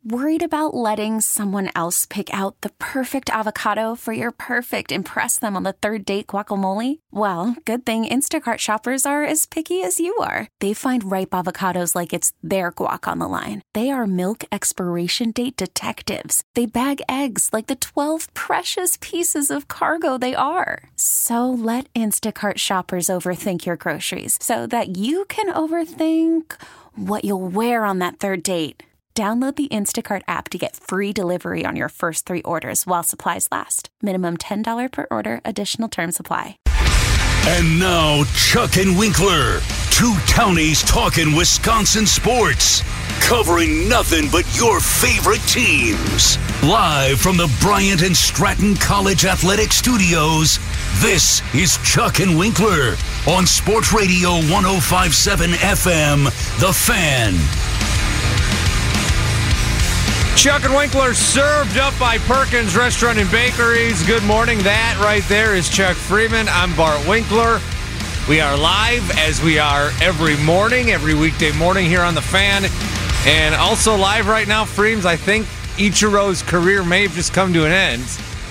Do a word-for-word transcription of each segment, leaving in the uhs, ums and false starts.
Worried about letting someone else pick out the perfect avocado for your perfect impress them on the third date guacamole? Well, good thing Instacart shoppers are as picky as you are. They find ripe avocados like it's their guac on the line. They are milk expiration date detectives. They bag eggs like the twelve precious pieces of cargo they are. So let Instacart shoppers overthink your groceries so that you can overthink what you'll wear on that third date. Download the Instacart app to get free delivery on your first three orders while supplies last. Minimum ten dollars per order. Additional terms apply. And now, Chuck and Winkler. Two townies talking Wisconsin sports. Covering nothing but your favorite teams. Live from the Bryant and Stratton College Athletic Studios, this is Chuck and Winkler on Sports Radio one oh five point seven F M, The Fan. Chuck and Winkler served up by Perkins Restaurant and Bakeries. Good morning. That right there is Chuck Freeman. I'm Bart Winkler. We are live as we are every morning, every weekday morning here on The Fan. And also live right now, Freems, I think Ichiro's career may have just come to an end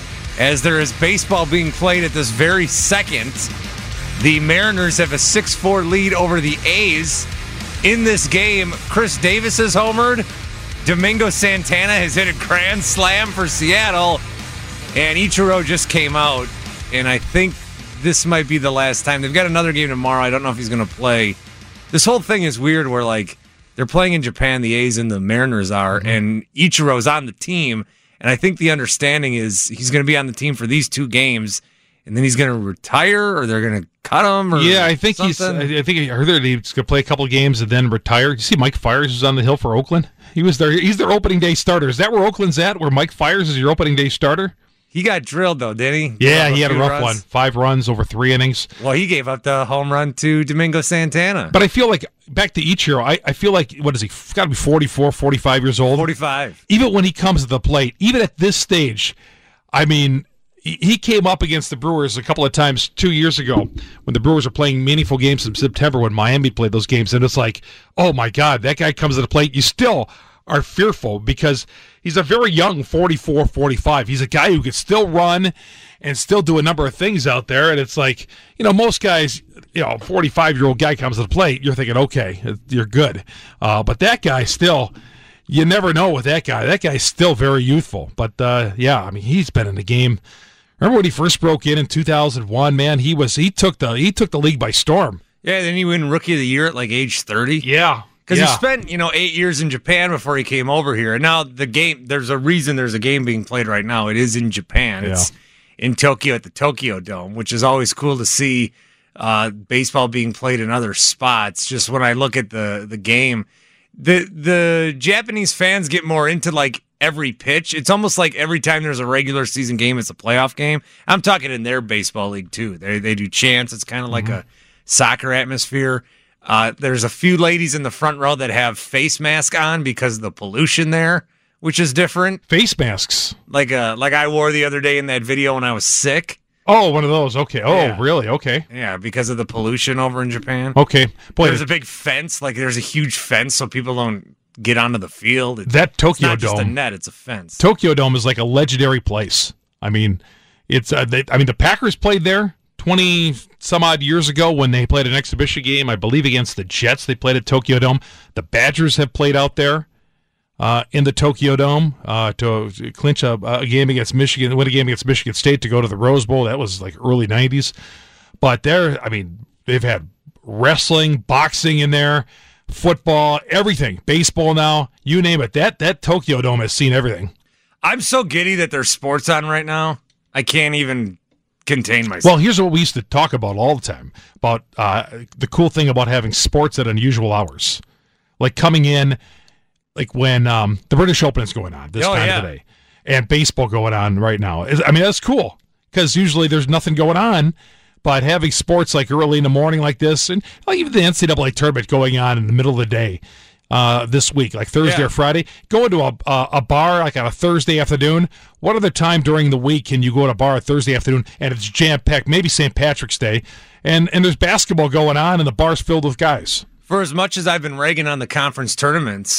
as there is baseball being played at this very second. The Mariners have a six four lead over the A's. In this game, Chris Davis has homered. Domingo Santana has hit a grand slam for Seattle, and Ichiro just came out, and I think this might be the last time. They've got another game tomorrow. I don't know if he's going to play. This whole thing is weird where, like, they're playing in Japan, the A's and the Mariners are, mm-hmm. and Ichiro's on the team, and I think the understanding is he's going to be on the team for these two games, and then he's going to retire, or they're going to cut him, or yeah, I think something. he's. I think I heard that he's going to play a couple of games and then retire. You see, Mike Fiers was on the hill for Oakland. He was there. He's their opening day starter. Is that where Oakland's at? Where Mike Fiers is your opening day starter? He got drilled though, didn't he? Yeah, he had a rough runs. one. Five runs over three innings. Well, he gave up the home run to Domingo Santana. But I feel like back to Ichiro. I, I feel like what is he? Got to be forty-four, forty-five years old. forty-five. Even when he comes to the plate, even at this stage, I mean. He came up against the Brewers a couple of times two years ago when the Brewers were playing meaningful games in September when Miami played those games. And it's like, oh, my God, that guy comes to the plate. You still are fearful because he's a very young forty-four, forty-five. He's a guy who can still run and still do a number of things out there. And it's like, you know, most guys, you know, forty-five-year-old guy comes to the plate, you're thinking, okay, you're good. Uh, but that guy still... You never know with that guy. That guy's still very youthful. But, uh, yeah, I mean, he's been in the game... Remember when he first broke in in two thousand one? Man, he was he took the he took the league by storm. Yeah, then he win Rookie of the Year at like age thirty. Yeah, because yeah. he spent you know eight years in Japan before he came over here. And now the game, there's a reason there's a game being played right now. It is in Japan. Yeah. It's in Tokyo at the Tokyo Dome, which is always cool to see uh, baseball being played in other spots. Just when I look at the the game, the the Japanese fans get more into like. Every pitch. It's almost like every time there's a regular season game, it's a playoff game. I'm talking in their baseball league, too. They they do chants. It's kind of like mm-hmm. a soccer atmosphere. Uh, there's a few ladies in the front row that have face masks on because of the pollution there, which is different. Face masks? Like uh, like I wore the other day in that video when I was sick. Oh, one of those. Okay. Oh, yeah. Really? Okay. Yeah, because of the pollution over in Japan. Okay. Boy, there's a big fence. Like there's a huge fence so people don't get onto the field. It's, that Tokyo it's not Dome, just a net; it's a fence. Tokyo Dome is like a legendary place. I mean, it's. Uh, they, I mean, the Packers played there twenty some odd years ago when they played an exhibition game, I believe, against the Jets. They played at Tokyo Dome. The Badgers have played out there uh, in the Tokyo Dome uh, to clinch a, a game against Michigan, win a game against Michigan State to go to the Rose Bowl. That was like early nineties. But they're. I mean, they've had wrestling, boxing in there. Football, everything, baseball now, you name it. That that Tokyo Dome has seen everything. I'm so giddy that there's sports on right now. I can't even contain myself. Well, here's what we used to talk about all the time, about uh, the cool thing about having sports at unusual hours. Like coming in, like when um, the British Open is going on this oh, time yeah. of the day, and baseball going on right now. I mean, that's cool, because usually there's nothing going on. But having sports like early in the morning like this, and like even the N C double A tournament going on in the middle of the day uh, this week, like Thursday yeah. or Friday, go into a, a a bar like on a Thursday afternoon. What other time during the week can you go to a bar Thursday afternoon and it's jam-packed, maybe Saint Patrick's Day, and, and there's basketball going on and the bar's filled with guys? For as much as I've been ragging on the conference tournaments,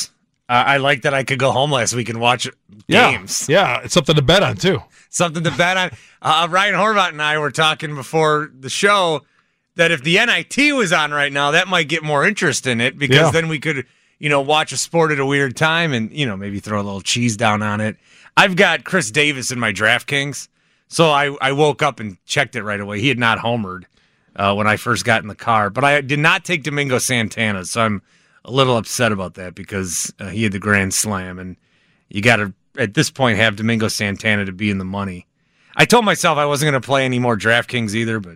Uh, I like that I could go home last week and watch Yeah, games. yeah, it's something to bet on too. Something to bet on. Uh, Ryan Horvat and I were talking before the show that if the N I T was on right now, that might get more interest in it because Yeah. then we could, you know, watch a sport at a weird time and, you know, maybe throw a little cheese down on it. I've got Chris Davis in my DraftKings, so I, I woke up and checked it right away. He had not homered uh, when I first got in the car, but I did not take Domingo Santana, so I'm a little upset about that because uh, he had the grand slam, and you got to, at this point, have Domingo Santana to be in the money. I told myself I wasn't going to play any more DraftKings either, but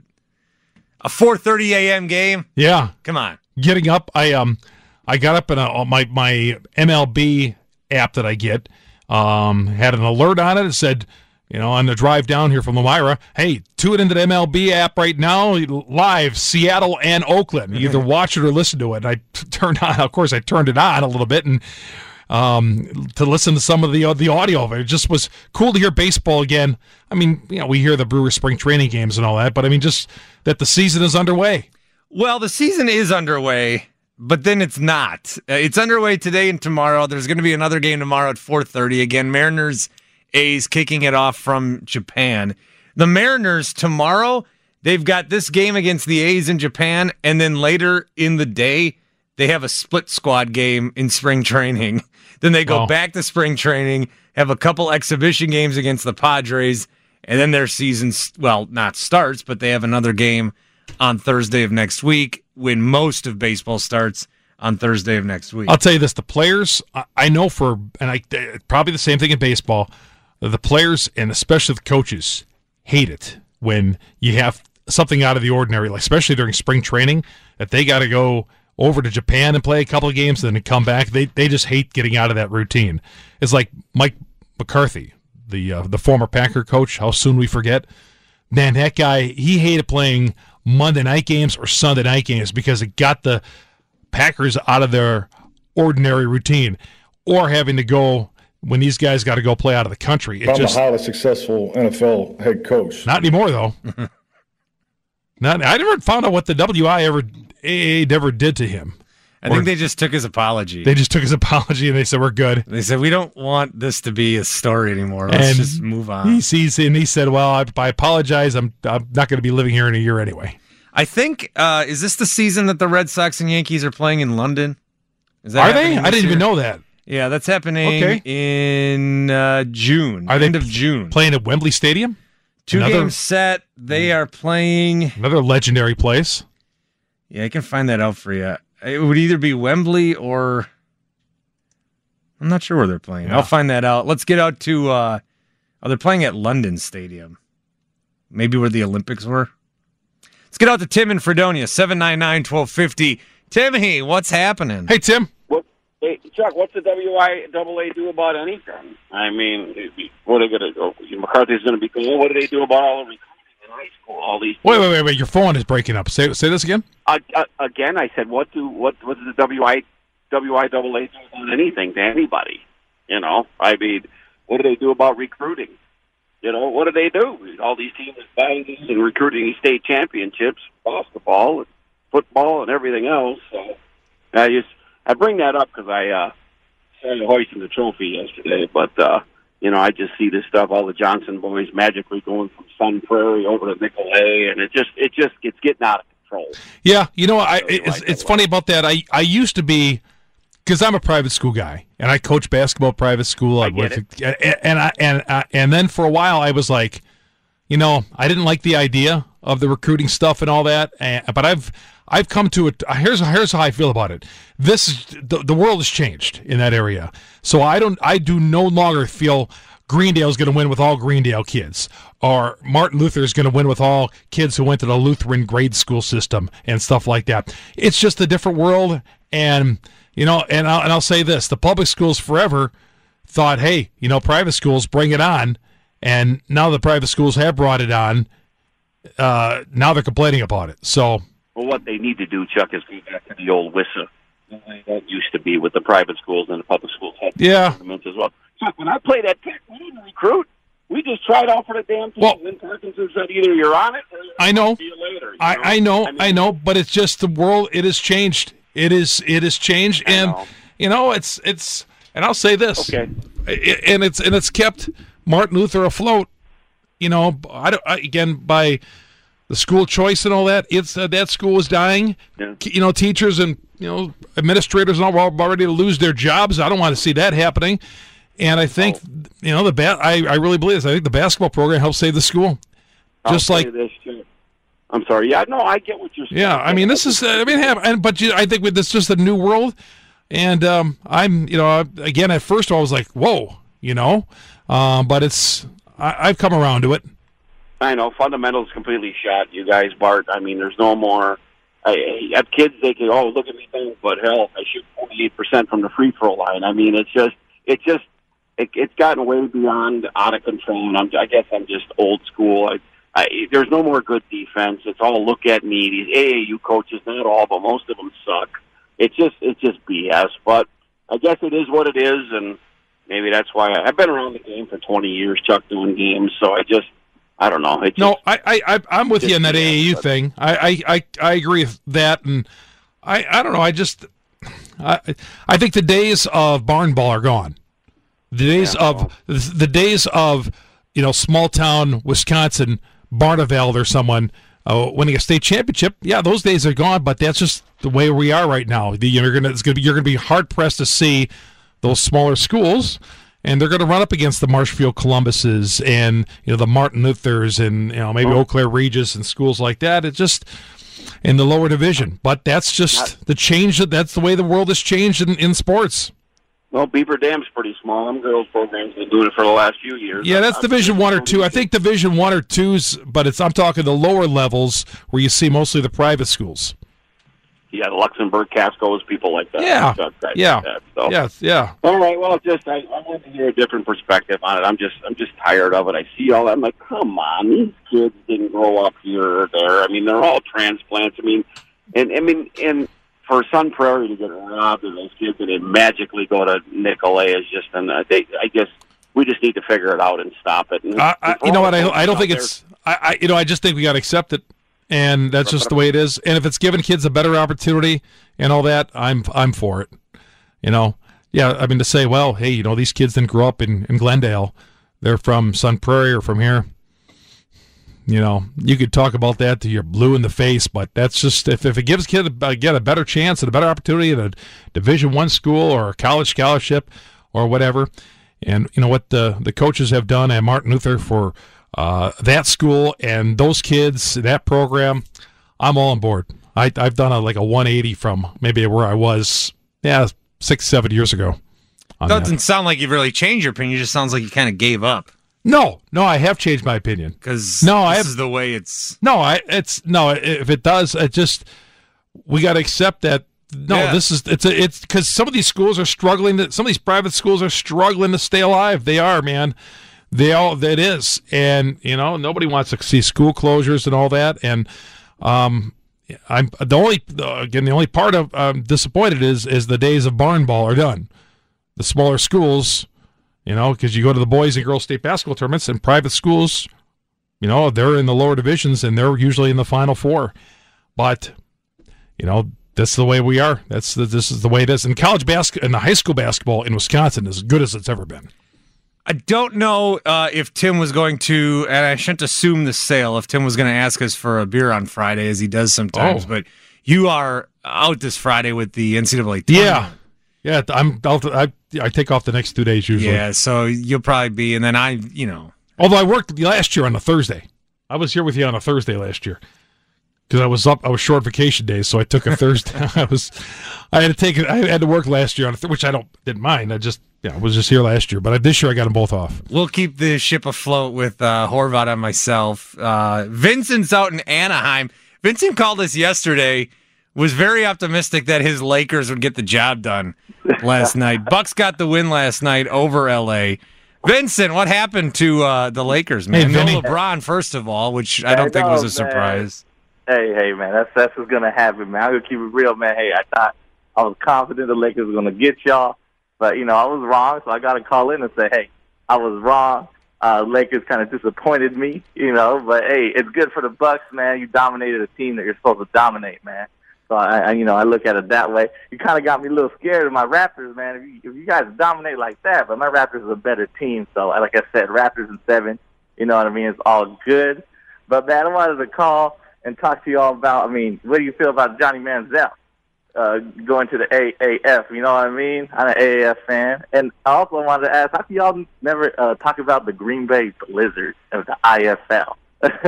a four thirty a.m. game? Yeah, Come on. getting up. I um, I got up in a, my my M L B app that I get. Um, had an alert on it. It said, you know, on the drive down here from Elmira, hey, tune into the M L B app right now, live, Seattle and Oakland. You either watch it or listen to it. And I t- turned on, of course, I turned it on a little bit and um, to listen to some of the the audio of it. It just was cool to hear baseball again. I mean, you know, we hear the Brewers spring training games and all that, but I mean, just that the season is underway. Well, the season is underway, but then it's not. Uh, it's underway today and tomorrow. There's going to be another game tomorrow at four thirty. Again, Mariners, A's kicking it off from Japan. The Mariners tomorrow, they've got this game against the A's in Japan, and then later in the day, they have a split squad game in spring training. Then they go Wow. back to spring training, have a couple exhibition games against the Padres, and then their season, well, not starts, but they have another game on Thursday of next week when most of baseball starts on Thursday of next week. I'll tell you this: the players, I- I know for, and I probably the same thing in baseball. The players and especially the coaches hate it when you have something out of the ordinary, like especially during spring training, that they got to go over to Japan and play a couple of games, and then come back. They they just hate getting out of that routine. It's like Mike McCarthy, the uh, the former Packer coach. How soon we forget? Man, that guy, he hated playing Monday night games or Sunday night games because it got the Packers out of their ordinary routine, or having to go when these guys got to go play out of the country. It I'm just a highly successful N F L head coach. not anymore though. Not I never found out what the W I ever A A never did to him. I think Or they just took his apology. they just took his apology and they said we're good. They said, we don't want this to be a story anymore. Let's And just move on. He sees and he said, "Well, I, I apologize. I'm I'm not going to be living here in a year anyway." I think, uh, is this the season that the Red Sox and Yankees are playing in London? Is that Are they? happening I this didn't even year? know that. Yeah, that's happening Okay. in uh, June. Are they end of June. Playing at Wembley Stadium? Two another- games set. They are playing. Another legendary place. Yeah, I can find that out for you. It would either be Wembley or I'm not sure where they're playing. Yeah. I'll find that out. Let's get out to. Uh, oh, they're playing at London Stadium. Maybe where the Olympics were. Let's get out to Tim in Fredonia. seven nine nine, one two five zero. Timmy, what's happening? Hey Tim, What, hey, Chuck, what's the W I A A do about anything? I mean, what are they going to do? McCarthy's going to be going, what do they do about all the recruiting in high school? All these. wait, wait, wait, wait. Your phone is breaking up. Say say this again. Uh, uh, again, I said, what do what what does the W I W I A A do about anything to anybody? You know, I mean, what do they do about recruiting? You know, what do they do? All these teams buying these and recruiting these state championships, basketball, and football, and everything else. So I just I bring that up because I uh, started hoisting the trophy yesterday, but uh, you know, I just see this stuff. All the Johnson boys magically going from Sun Prairie over to Nicolay, and it just it just it's getting out of control. Yeah, you know, I So it's, like it's that funny about that. I I used to be, because I'm a private school guy and I coach basketball at private school. I I get went to- and and I, and uh, and then for a while I was like, you know, I didn't like the idea of the recruiting stuff and all that. And, but I've I've come to it. Here's here's how I feel about it. This is, the the world has changed in that area. So I don't I do no longer feel Greendale is going to win with all Greendale kids, or Martin Luther is going to win with all kids who went to the Lutheran grade school system and stuff like that. It's just a different world, and you know, and I'll, and I'll say this: the public schools forever thought, hey, you know, private schools, bring it on, and now the private schools have brought it on. Uh, now they're complaining about it. So, Well, what they need to do, Chuck, is go back to the old W I S A. That used to be with the private schools and the public schools had Yeah. tournaments as well. Chuck, when I played at Pitt, we didn't recruit. We just tried out for the damn team. Well- and Parkinson said either you're on it or I know. see you later. you I, I know, mean, I know, but it's just the world. It has changed. It is, it has changed, I and know. you know, it's, it's, And I'll say this, Okay. and it's and it's kept Martin Luther afloat. You know, I don't, I, again by the school choice and all that. It's uh, that school is dying. Yeah. You know, teachers and you know administrators and all are about ready to lose their jobs. I don't want to see that happening. And I think oh. you know the ba- I I really believe this. I think the basketball program helps save the school. Just I'll like say this too. I'm sorry. Yeah, no, I get what you're saying. yeah, I mean this is I mean have, and but you, I think with this just a new world. And um, I'm, you know, again, at first I was like, whoa, you know, um, but it's, I, I've come around to it. I know, fundamentals completely shot, you guys, Bart. I mean, there's no more, I, I have kids, they can, oh, look at me think, but hell, I shoot forty-eight percent from the free throw line. I mean, it's just, it's just, it, it's gotten way beyond out of control, and I'm, I guess I'm just old school. I, I, there's no more good defense. It's all look at me. These A A U coaches, not all, but most of them suck. It's just it's just B S, but I guess it is what it is, and maybe that's why I, I've been around the game for twenty years, Chuck, doing games. So I just I don't know. It just, no, I I I'm with you in that B S, A A U but, thing. I, I I I agree with that, and I I don't know. I just I I think the days of barn ball are gone. The days yeah, of the days of you know small town Wisconsin, Barneveld or someone. Uh, winning a state championship, yeah, those days are gone. But that's just the way we are right now. The, you're gonna, it's gonna be, you're gonna be hard pressed to see those smaller schools, and they're gonna run up against the Marshfield Columbuses and you know the Martin Luthers and you know maybe oh. Eau Claire Regis and schools like that. It's just in the lower division. But that's just Not, the change. That's the way the world has changed in, in sports. Well, Beaver Dam's pretty small. Them girls programs been doing it for the last few years. Yeah, that's I'm, Division I'm One or Two. I think Division One or Twos, but it's I'm talking the lower levels where you see mostly the private schools. Yeah, the Luxembourg, Cascos, people like that. Yeah, Guys yeah, like that, so. yes, yeah. All right, well, just I, I want to hear a different perspective on it. I'm just I'm just tired of it. I see all that. I'm like, come on, these kids didn't grow up here or there. I mean, they're all transplants. I mean, and I mean, and. For Sun Prairie to get robbed of those kids and then magically go to Nicolay is just, and uh, they, I guess we just need to figure it out and stop it. And uh, I, you know what? I, I don't think it's. I, I you know I just think we got to accept it, and that's just the way it is. And if it's giving kids a better opportunity and all that, I'm I'm for it. You know, yeah. I mean to say, well, hey, you know, these kids didn't grow up in, in Glendale; they're from Sun Prairie or from here. You know, you could talk about that till you're blue in the face, but that's just if, if it gives kids a, get a better chance and a better opportunity at a Division One school or a college scholarship or whatever. And you know what the the coaches have done at Martin Luther for uh, that school and those kids, that program, I'm all on board. I, I've done a, like a one eighty from maybe where I was, yeah, six, seven years ago. Doesn't that. sound like you've really changed your opinion. It just sounds like you kind of gave up. No, no, I have changed my opinion because no, this I have, is the way it's. No, I it's no. If it does, it just we got to accept that. No, yeah. this is it's a, it's because some of these schools are struggling. To, some of these private schools are struggling to stay alive. They are, man. They all that is, and you know nobody wants to see school closures and all that. And um, I'm the only again the only part of I'm disappointed is is the days of barn ball are done. The smaller schools. You know, because you go to the boys and girls state basketball tournaments and private schools, you know, they're in the lower divisions and they're usually in the Final Four. But, you know, that's the way we are. That's the, this is the way it is. And college basketball and the high school basketball in Wisconsin is as good as it's ever been. I don't know uh, if Tim was going to, and I shouldn't assume the sale, if Tim was going to ask us for a beer on Friday, as he does sometimes. Oh. But you are out this Friday with the N C double A tournament. Yeah. Yeah, I'm. I'll, I I take off the next two days usually. Yeah, so you'll probably be, and then I, you know. Although I worked last year on a Thursday, I was here with you on a Thursday last year because I was up. I was short vacation days, so I took a Thursday. I was, I had to take it. I had to work last year on a th- which I don't didn't mind. I just yeah, I was just here last year, but I, this year I got them both off. We'll keep the ship afloat with uh, Horvat and myself. Uh, Vincent's out in Anaheim. Vincent called us yesterday. Was very optimistic that his Lakers would get the job done last night. Bucks got the win last night over L A. Vincent, what happened to uh, the Lakers, man? Hey, no LeBron, first of all, which I don't hey, think no, was a man. surprise. Hey, hey, man, that's that's what's gonna happen, man. I'm gonna keep it real, man. Hey, I thought I was confident the Lakers were gonna get y'all, but you know I was wrong, so I got to call in and say, hey, I was wrong. Uh, Lakers kind of disappointed me, you know, but hey, it's good for the Bucks, man. You dominated a team that you're supposed to dominate, man. So I, I you know, I look at it that way. You kind of got me a little scared of my Raptors, man. If you, if you guys dominate like that, but my Raptors is a better team. So like I said, Raptors in seven. You know what I mean? It's all good. But man, I wanted to call and talk to you all about. I mean, what do you feel about Johnny Manziel uh, going to the A A F? You know what I mean? I'm an A A F fan, and I also wanted to ask, how can y'all never uh, talk about the Green Bay Blizzard of the I F L?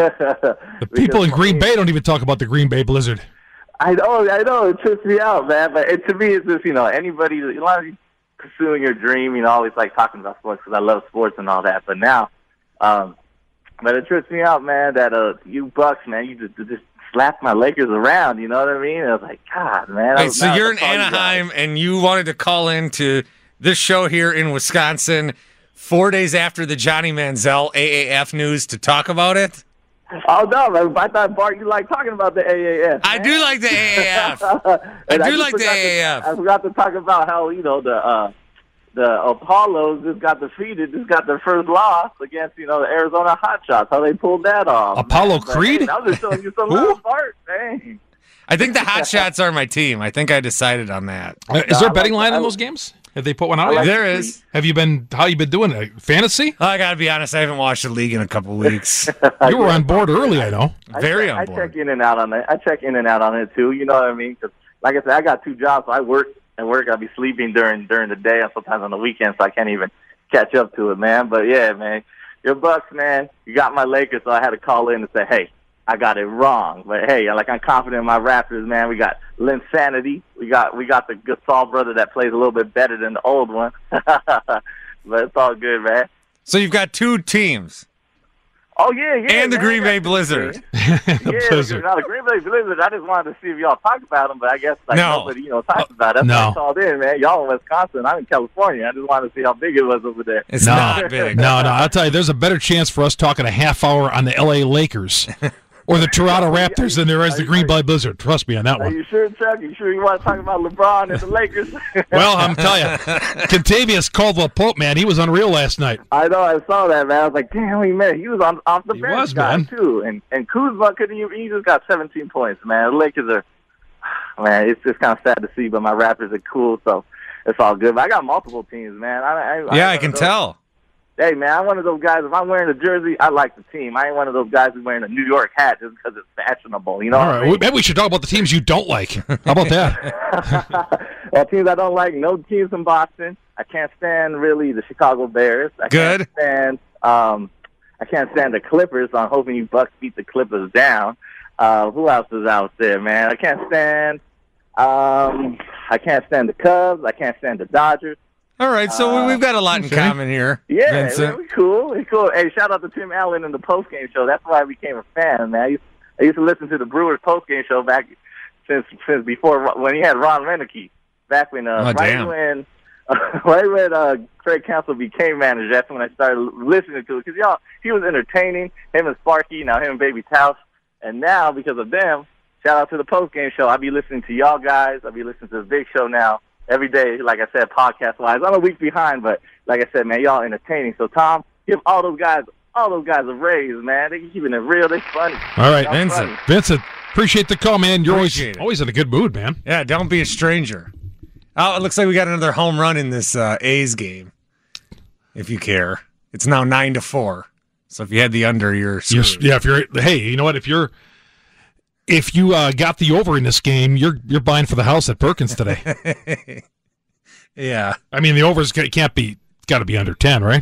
The people in Green Bay don't even talk about the Green Bay Blizzard. I know, I know, it trips me out, man. But it, to me, it's just, you know, anybody, a lot of you pursuing your dream, you know, always like talking about sports because I love sports and all that. But now, um, but it trips me out, man, that uh, you Bucks, man, you just, just slap my Lakers around, you know what I mean? I was like, God, man. Wait, was, so man, you're in Anaheim you and you wanted to call into this show here in Wisconsin four days after the Johnny Manziel A A F news to talk about it? Oh, no, man. I thought, Bart, you like talking about the A A F. Man. I do like the A A F. I do I like the A A F. To, I forgot to talk about how, you know, the uh, the Apollos just got defeated, just got their first loss against, you know, the Arizona Hotshots, how they pulled that off. Apollo man. Creed? But, hey, I was just showing you some love, Bart. Dang. I think the Hotshots are my team. I think I decided on that. Uh, is there a betting line in those games? Have they put one out? Like yet? there is. Have you been? How you been doing? it? Fantasy? Oh, I got to be honest. I haven't watched the league in a couple weeks. You were on board early, I know. Very I, on board. I check in and out on it. I check in and out on it too. You know what I mean? Because, like I said, I got two jobs. So I work and work. I'll be sleeping during during the day and sometimes on the weekends, so I can't even catch up to it, man. But yeah, man, your Bucks, man. You got my Lakers, so I had to call in and say, hey, I got it wrong. But hey, like I'm confident in my Raptors, man. We got Linsanity. We got we got the Gasol brother that plays a little bit better than the old one. But it's all good, man. So you've got two teams. Oh yeah, yeah. And the man. Green Bay Blizzard. Yeah, Blizzard. Now the Green Bay Blizzard. I just wanted to see if y'all talk about them, but I guess like No. nobody, you know, talks about it. That's No. why I called in, man. Y'all in Wisconsin. I'm in California. I just wanted to see how big it was over there. It's No. not big. No, no. I'll tell you, there's a better chance for us talking a half hour on the L A Lakers or the Toronto Raptors than there is the Green Bay Blizzard. Trust me on that Are one. you sure, Chuck? You sure you want to talk about LeBron and the Lakers? Well, I'm telling you, Contavious Caldwell Pope, man, he was unreal last night. I know, I saw that, man. I was like, damn, he man, he was on off the He bench was, guy, man. too. And and Kuzma couldn't even, he just got seventeen points, man. The Lakers are, man, it's just kind of sad to see, but my Raptors are cool, so it's all good. But I got multiple teams, man. I, I, Yeah, I I can those, tell. Hey, man, I'm one of those guys, if I'm wearing a jersey, I like the team. I ain't one of those guys who's wearing a New York hat just because it's fashionable, you know All what right, I mean? maybe we should talk about the teams you don't like. How about that? Well, teams I don't like, no teams in Boston. I can't stand really the Chicago Bears. I Good. Can't stand, um, I can't stand the Clippers. So I'm hoping you Bucks beat the Clippers down. Uh, who else is out there, man? I can't stand. Um, I can't stand the Cubs. I can't stand the Dodgers. All right, so Uh, we've got a lot in okay. common here. Yeah, Vincent. we cool. We cool. Hey, shout out to Tim Allen in the postgame show. That's why I became a fan, man. I used, I used to listen to the Brewers postgame show back since since before when he had Ron Renicky. Back when, uh, Oh, right damn. when, right when uh, Craig Counsell became manager. That's when I started listening to it because y'all, he was entertaining. Him and Sparky, now him and Baby Taos, and now because of them, shout out to the postgame show. I be listening to y'all guys. I be listening to the Big Show now. Every day, like I said, podcast-wise. I'm a week behind, but like I said, man, y'all entertaining. So, Tom, give all those guys, all those guys a raise, man. They keeping it real. They funny. All right, Y'all Vincent. funny. Vincent, appreciate the call, man. You're always, Appreciate it. always in a good mood, man. Yeah, don't be a stranger. Oh, it looks like we got another home run in this uh, A's game. If you care, it's now nine to four. So if you had the under, you're You're, screwed. yeah, if you're, hey, you know what? If you're, if you uh, got the over in this game, you're you're buying for the house at Perkins today. Yeah, I mean, the overs ca- can't be, got to be under ten, right?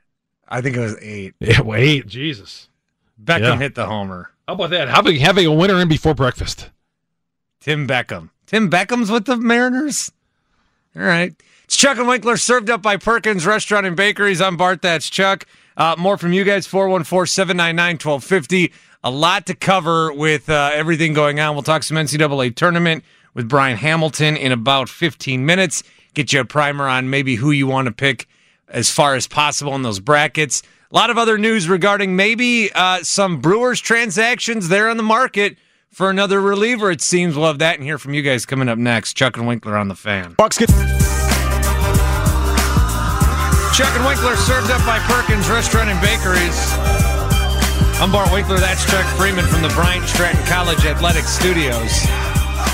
I think it was eight. Yeah, wait, Jesus. Beckham Yeah. hit the homer. How about that? Having having a winner in before breakfast. Tim Beckham. Tim Beckham's with the Mariners? All right. It's Chuck and Winkler, served up by Perkins Restaurant and Bakeries. I'm Bart. That's Chuck. Uh, more from you guys, four one four, seven nine nine, one two five zero. A lot to cover with uh, everything going on. We'll talk some N C double A tournament with Brian Hamilton in about fifteen minutes. Get you a primer on maybe who you want to pick as far as possible in those brackets. A lot of other news regarding maybe uh, some Brewers transactions there on the market for another reliever, it seems. We'll have that and hear from you guys coming up next. Chuck and Winkler on the Fan. Bucks get. Chuck and Winkler, served up by Perkins Restaurant and Bakeries. I'm Bart Winkler. That's Chuck Freeman from the Bryant Stratton College Athletics Studios.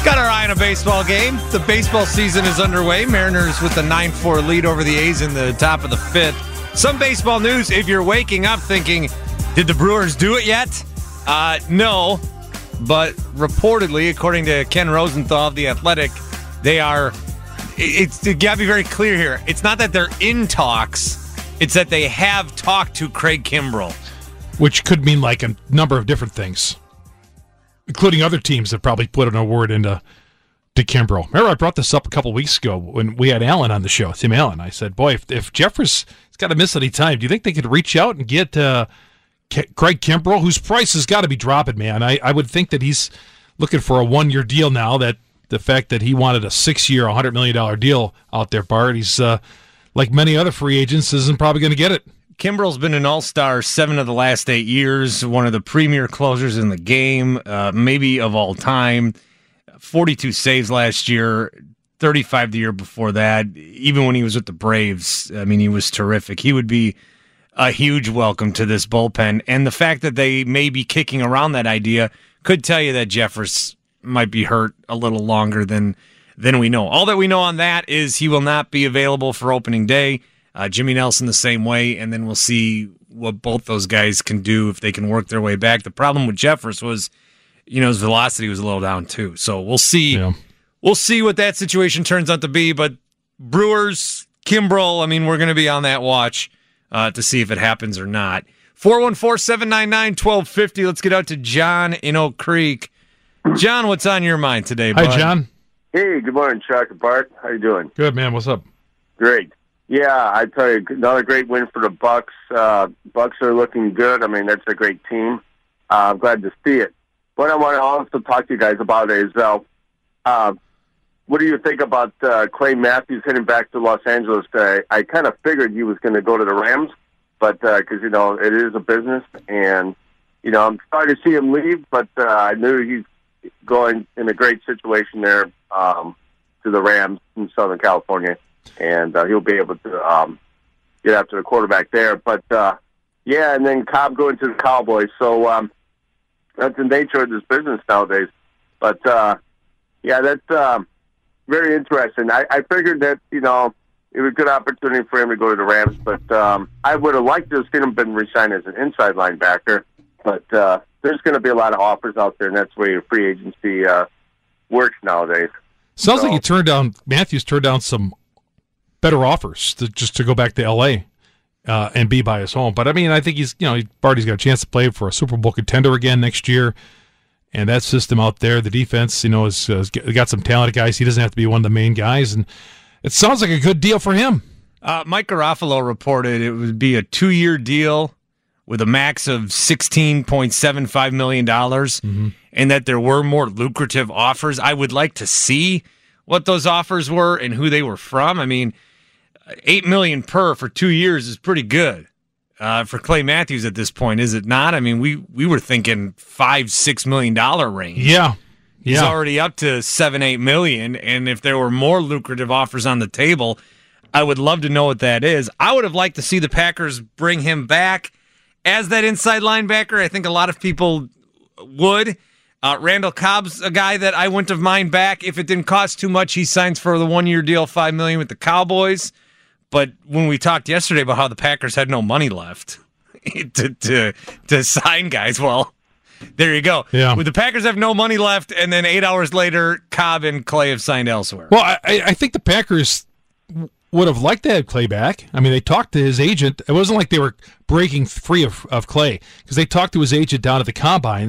Got our eye on a baseball game. The baseball season is underway. Mariners with a nine four lead over the A's in the top of the fifth. Some baseball news, if you're waking up thinking, did the Brewers do it yet? Uh, no. But reportedly, according to Ken Rosenthal of The Athletic, they are, it's, you got to be very clear here. It's not that they're in talks. It's that they have talked to Craig Kimbrell. Which could mean like a number of different things, including other teams that probably put in a word into to Kimbrell. Remember, I brought this up a couple weeks ago when we had Allen on the show, Tim Allen. I said, boy, if, if Jeffers has got to miss any time, do you think they could reach out and get uh, K- Craig Kimbrell, whose price has got to be dropping, man? I, I would think that he's looking for a one-year deal now, that the fact that he wanted a six-year, one hundred million dollars deal out there, Bart, he's, uh, like many other free agents, isn't probably going to get it. Kimbrell's been an all-star seven of the last eight years, one of the premier closers in the game, uh, maybe of all time. forty-two saves last year, thirty-five the year before that. Even when he was with the Braves, I mean, he was terrific. He would be a huge welcome to this bullpen. And the fact that they may be kicking around that idea could tell you that Jeffers might be hurt a little longer than, than we know. All that we know on that is he will not be available for opening day. Uh, Jimmy Nelson the same way, and then we'll see what both those guys can do if they can work their way back. The problem with Jeffers was, you know, his velocity was a little down too. So we'll see. Yeah. We'll see what that situation turns out to be. But Brewers, Kimbrell, I mean, we're going to be on that watch uh, to see if it happens or not. four one four, seven nine nine, one two five zero. Let's get out to John in Oak Creek. John, what's on your mind today, bud? Hi, John. Hey, good morning, Chuck and Bart. How you doing? Good, man. What's up? Great. Yeah, I tell you, another great win for the Bucks. Uh, Bucks are looking good. I mean, that's a great team. Uh, I'm glad to see it. What I want to also talk to you guys about is, uh, uh, what do you think about uh, Clay Matthews heading back to Los Angeles? Uh, I kind of figured he was going to go to the Rams, but because, uh, you know, it is a business, and, you know, I'm sorry to see him leave, but uh, I knew he's going in a great situation there um, to the Rams in Southern California. And uh, he'll be able to um, get after the quarterback there. But, uh, yeah, and then Cobb going to the Cowboys. So um, that's the nature of this business nowadays. But, uh, yeah, that's uh, very interesting. I, I figured that, you know, it was a good opportunity for him to go to the Rams. But um, I would have liked to have seen him been re-signed as an inside linebacker. But uh, there's going to be a lot of offers out there, and that's where your free agency uh, works nowadays. Sounds so, like he turned down, Matthews turned down some better offers to just to go back to L A uh, and be by his home. But I mean, I think he's, you know, Barty's got a chance to play for a Super Bowl contender again next year. And that system out there, the defense, you know, has uh, got some talented guys. He doesn't have to be one of the main guys. And it sounds like a good deal for him. Uh, Mike Garofalo reported it would be a two-year deal with a max of sixteen point seven five million dollars, mm-hmm. and that there were more lucrative offers. I would like to see what those offers were and who they were from. I mean, eight million dollars per for two years is pretty good uh, for Clay Matthews at this point, is it not? I mean, we we were thinking five, six million dollar range. Yeah, yeah. He's already up to seven, eight million, and if there were more lucrative offers on the table, I would love to know what that is. I would have liked to see the Packers bring him back as that inside linebacker. I think a lot of people would. Uh, Randall Cobb's a guy that I wouldn't have mind back if it didn't cost too much. He signs for the one-year deal, five million dollars with the Cowboys. But when we talked yesterday about how the Packers had no money left to, to to sign guys, well, there you go. Yeah. With the Packers have no money left, and then eight hours later, Cobb and Clay have signed elsewhere. Well, I, I think the Packers would have liked to have Clay back. I mean, they talked to his agent. It wasn't like they were breaking free of, of Clay, because they talked to his agent down at the Combine.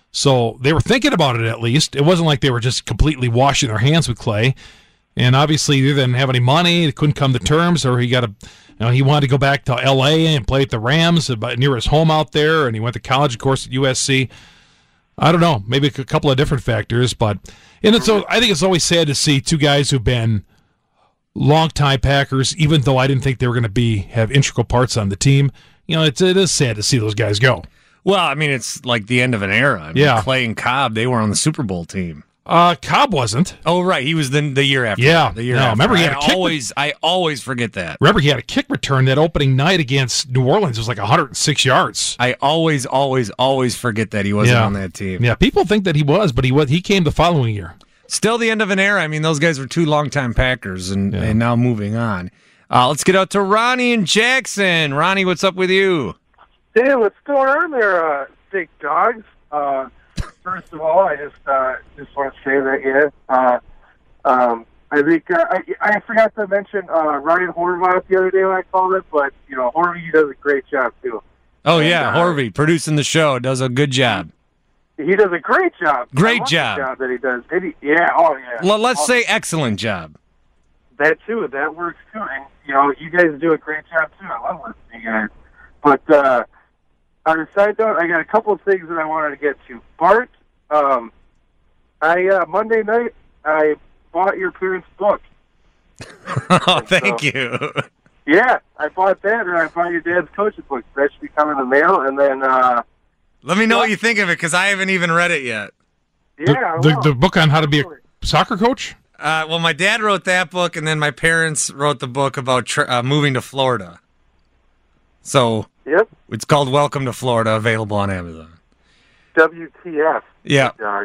So they were thinking about it, at least. It wasn't like they were just completely washing their hands with Clay. And obviously, they didn't have any money. They couldn't come to terms, or he got a, you know, he wanted to go back to L A and play at the Rams, near his home out there, and he went to college, of course, at U S C. I don't know, maybe a couple of different factors, but and it's. I think it's always sad to see two guys who've been longtime Packers, even though I didn't think they were going to be have integral parts on the team. You know, it's it is sad to see those guys go. Well, I mean, it's like the end of an era. I mean, yeah. Clay and Cobb, they were on the Super Bowl team. Uh, Cobb wasn't. Oh, right. He was the the year after. Yeah. The year no, after. remember he had I a kick always, re- I always forget that. Remember, he had a kick return that opening night against New Orleans. It was like one hundred six yards. I always, always, always forget that he wasn't yeah. on that team. Yeah, people think that he was, but he was. He came the following year. Still the end of an era. I mean, those guys were two longtime Packers, and, Yeah. and now moving on. Uh, let's get out to Ronnie and Jackson. Ronnie, what's up with you? Hey, what's going on there, uh, big dogs? Uh, first of all, I just uh, just want to say that, yeah, uh, um, I think uh, I, I forgot to mention uh, Ryan Horvath the other day when I called it, but, you know, Horvey does a great job, too. Oh, and, yeah, uh, Horvey, producing the show, does a good job. He does a great job. Great I love job. The job that he does. Did he? Yeah, oh, yeah. Well, let's oh, say excellent job. That, too. That works, too. And, you know, you guys do a great job, too. I love listening to you guys. But, uh, on a side note, I got a couple of things that I wanted to get to. Bart, um, I, uh, Monday night, I bought your parents' book. Oh, thank so, you. Yeah, I bought that, and I bought your dad's coaching book. That should be coming in the mail, and then, uh... Let me know what you think of it, because I haven't even read it yet. Yeah, The, the, the book on how to be a soccer coach? Uh, well, my dad wrote that book, and then my parents wrote the book about tr- uh, moving to Florida. So, yep. It's called Welcome to Florida, available on Amazon. W T F. Yeah. Dog.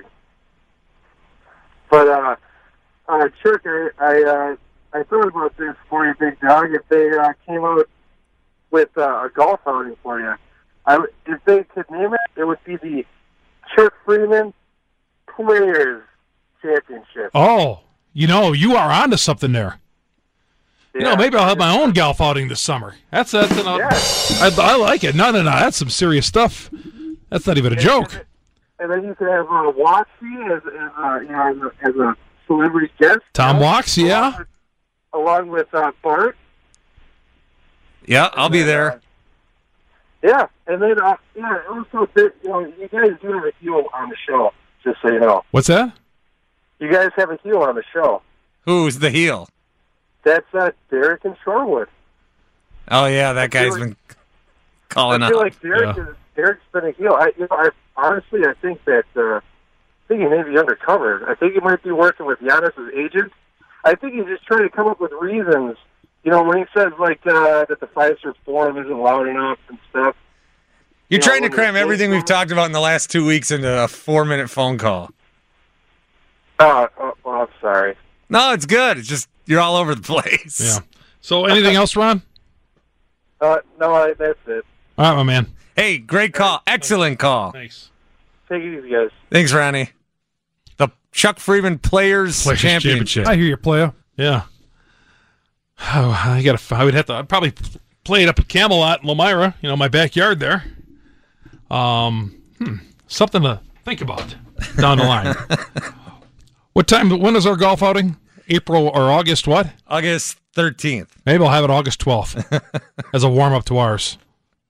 But, uh, uh, Chuck, I, I, uh, I thought about this for you, big dog. If they uh, came out with uh, a golf outing for you, I w- if they could name it, it would be the Chuck Freeman Players Championship. Oh, you know, you are onto something there. Yeah. You know, maybe I'll have my own golf outing this summer. That's that's an, Yeah. I, I like it. No, no, no. That's some serious stuff. That's not even a joke. And then you could have uh, Waxy as, as, uh, you know, as, a, as a celebrity guest. Tom you know, Wax, yeah. Along with, along with uh, Bart. Yeah, I'll be then, there. Uh, yeah, and then, uh, yeah, also, you know, you guys do have a heel on the show, just so you know. What's that? You guys have a heel on the show. Who's the heel? That's uh, Derek and Shorewood. Oh, yeah, that I guy's feel been calling I feel up. like Derek Yeah. is, Derek's been a heel. I, you know, I, honestly, I think that uh, I think he may be undercover. I think he might be working with Giannis's agent. I think he's just trying to come up with reasons. You know, when he says, like, uh, that the Pfizer forum isn't loud enough and stuff. You're you trying know, to cram when everything they- we've talked about in the last two weeks into a four-minute phone call. Uh, oh, well, I'm sorry. No, it's good. It's just you're all over the place. Yeah. So anything else, Ron? Uh, no, I, that's it. All right, my man. Hey, great call. Excellent call. Thanks. Take it easy, guys. Thanks, Ronnie. The Chuck Freeman Players, Players Championship. I hear you, player. Yeah. Oh, I got. I would have to. I'd probably play it up at Camelot, Lamira. You know, my backyard there. Um, hmm, something to think about down the line. What time? When is our golf outing? April or August? What? August thirteenth. Maybe I'll have it August twelfth as a warm up to ours.